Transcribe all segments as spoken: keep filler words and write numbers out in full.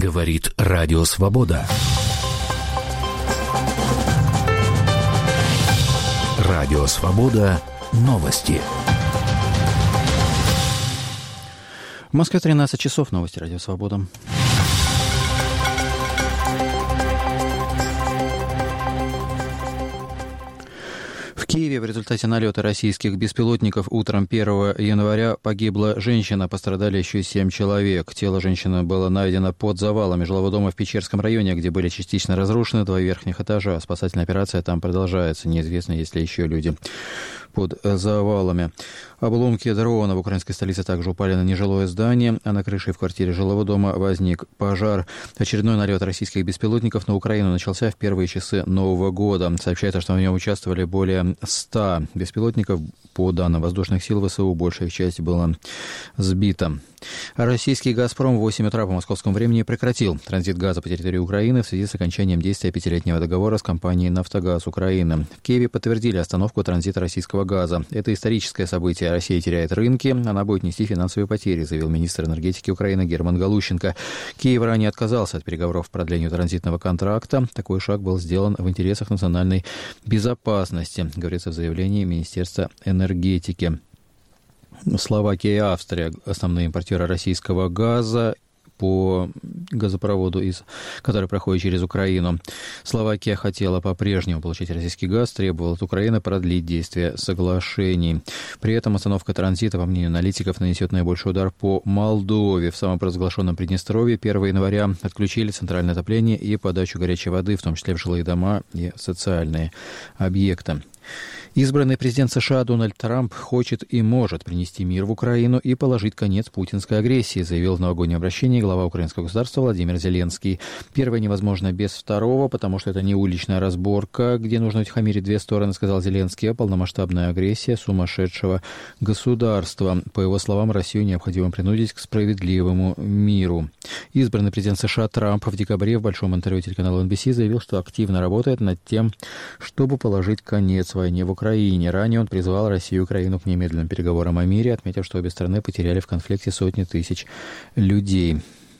Говорит Радио Свобода. Радио Свобода. Новости. В Москве тринадцать часов. Новости Радио Свобода. В Киеве в результате налета российских беспилотников утром первого января погибла женщина, пострадали еще семь человек. Тело женщины было найдено под завалами жилого дома в Печерском районе, где были частично разрушены два верхних этажа. Спасательная операция там продолжается. Неизвестно, есть ли еще люди под завалами. Обломки дрона в украинской столице также упали на нежилое здание, а на крыше в квартире жилого дома возник пожар. Очередной налет российских беспилотников на Украину начался в первые часы Нового года. Сообщается, что в нем участвовали более ста беспилотников. По данным воздушных сил ВСУ, большая их часть была сбита. Российский «Газпром» в восемь утра по московскому времени прекратил транзит газа по территории Украины в связи с окончанием действия пятилетнего договора с компанией «Нафтогаз Украины». В Киеве подтвердили остановку транзита российского газа. Это историческое событие. Россия теряет рынки, она будет нести финансовые потери, заявил министр энергетики Украины Герман Галущенко. Киев ранее отказался от переговоров по продлению транзитного контракта. Такой шаг был сделан в интересах национальной безопасности, говорится в заявлении Министерства энергетики. Словакия и Австрия – основные импортеры российского газа по газопроводу, из, который проходит через Украину. Словакия хотела по-прежнему получить российский газ, требовала от Украины продлить действие соглашений. При этом остановка транзита, по мнению аналитиков, нанесет наибольший удар по Молдове. В самопровозглашенном Приднестровье первого января отключили центральное отопление и подачу горячей воды, в том числе в жилые дома и социальные объекты. Избранный президент США Дональд Трамп хочет и может принести мир в Украину и положить конец путинской агрессии, заявил в новогоднем обращении глава украинского государства Владимир Зеленский. Первое невозможно без второго, потому что это не уличная разборка, где нужно утихомирить две стороны, сказал Зеленский, а полномасштабная агрессия сумасшедшего государства. По его словам, Россию необходимо принудить к справедливому миру. Избранный президент США Трамп в декабре в большом интервью телеканалу эн би си заявил, что активно работает над тем, чтобы положить конец войне в Украине. Ранее он призвал Россию и Украину к немедленным переговорам о мире, отметив, что обе страны потеряли в конфликте сотни тысяч людей.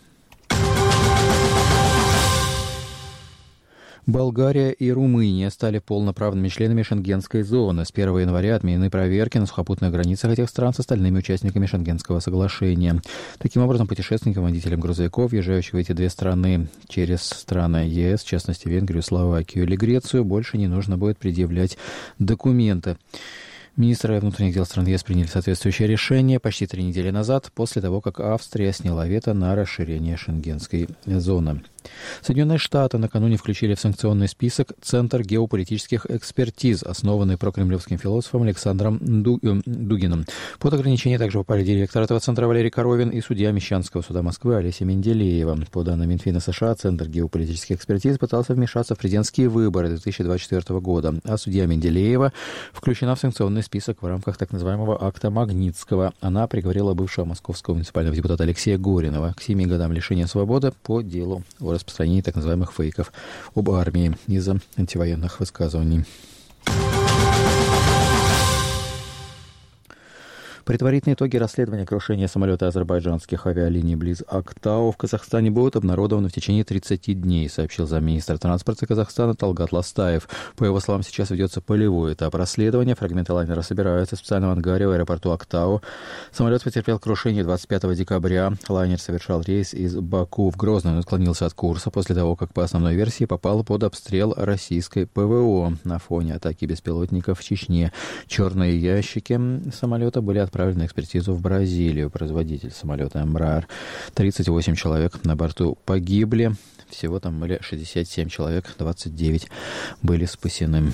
Болгария и Румыния стали полноправными членами Шенгенской зоны. С первого января отменены проверки на сухопутных границах этих стран с остальными участниками Шенгенского соглашения. Таким образом, путешественникам, водителям грузовиков, въезжающих в эти две страны через страны ЕС, в частности Венгрию, Словакию или Грецию, больше не нужно будет предъявлять документы. Министры внутренних дел стран ЕС приняли соответствующее решение почти три недели назад, после того, как Австрия сняла вето на расширение Шенгенской зоны. Соединенные Штаты накануне включили в санкционный список Центр геополитических экспертиз, основанный прокремлевским философом Александром Дугиным. Под ограничение также попали директор этого центра Валерий Коровин и судья Мещанского суда Москвы Олеся Менделеева. По данным Минфина США, Центр геополитических экспертиз пытался вмешаться в президентские выборы две тысячи двадцать четвёртого года, а судья Менделеева включена в санкционный список в рамках так называемого акта Магнитского. Она приговорила бывшего московского муниципального депутата Алексея Горинова к семи годам лишения свободы по делу о распространении так называемых фейков об армии из-за антивоенных высказываний. Предварительные итоги расследования крушения самолета азербайджанских авиалиний близ Актау в Казахстане будут обнародованы в течение тридцати дней, сообщил замминистра транспорта Казахстана Талгат Ластаев. По его словам, сейчас ведется полевой этап расследования. Фрагменты лайнера собираются в специальном ангаре в аэропорту Актау. Самолет потерпел крушение двадцать пятого декабря. Лайнер совершал рейс из Баку в Грозный, но отклонился от курса после того, как по основной версии попал под обстрел российской ПВО на фоне атаки беспилотников в Чечне. Черные ящики самолета были отправлены отправили на экспертизу в Бразилию. Производитель самолета Embraer. тридцать восемь человек на борту погибли. Всего там были шестьдесят семь человек, двадцать девять были спасены.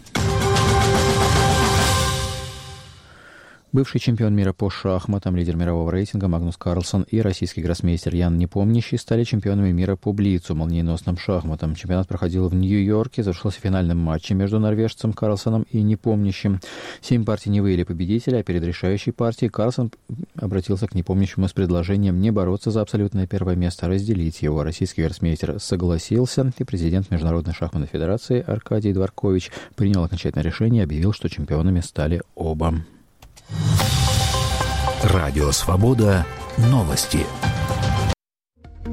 Бывший чемпион мира по шахматам, лидер мирового рейтинга Магнус Карлсон и российский гроссмейстер Ян Непомнящий стали чемпионами мира по блицу, молниеносным шахматам. Чемпионат проходил в Нью-Йорке, завершился финальным матчем между норвежцем Карлсоном и Непомнящим. Семь партий не выявили победителя, а перед решающей партией Карлсон обратился к Непомнящему с предложением не бороться за абсолютное первое место, а разделить его. Российский гроссмейстер согласился, и президент Международной шахматной федерации Аркадий Дворкович принял окончательное решение и объявил, что чемпионами стали оба. Радио Свобода. Новости.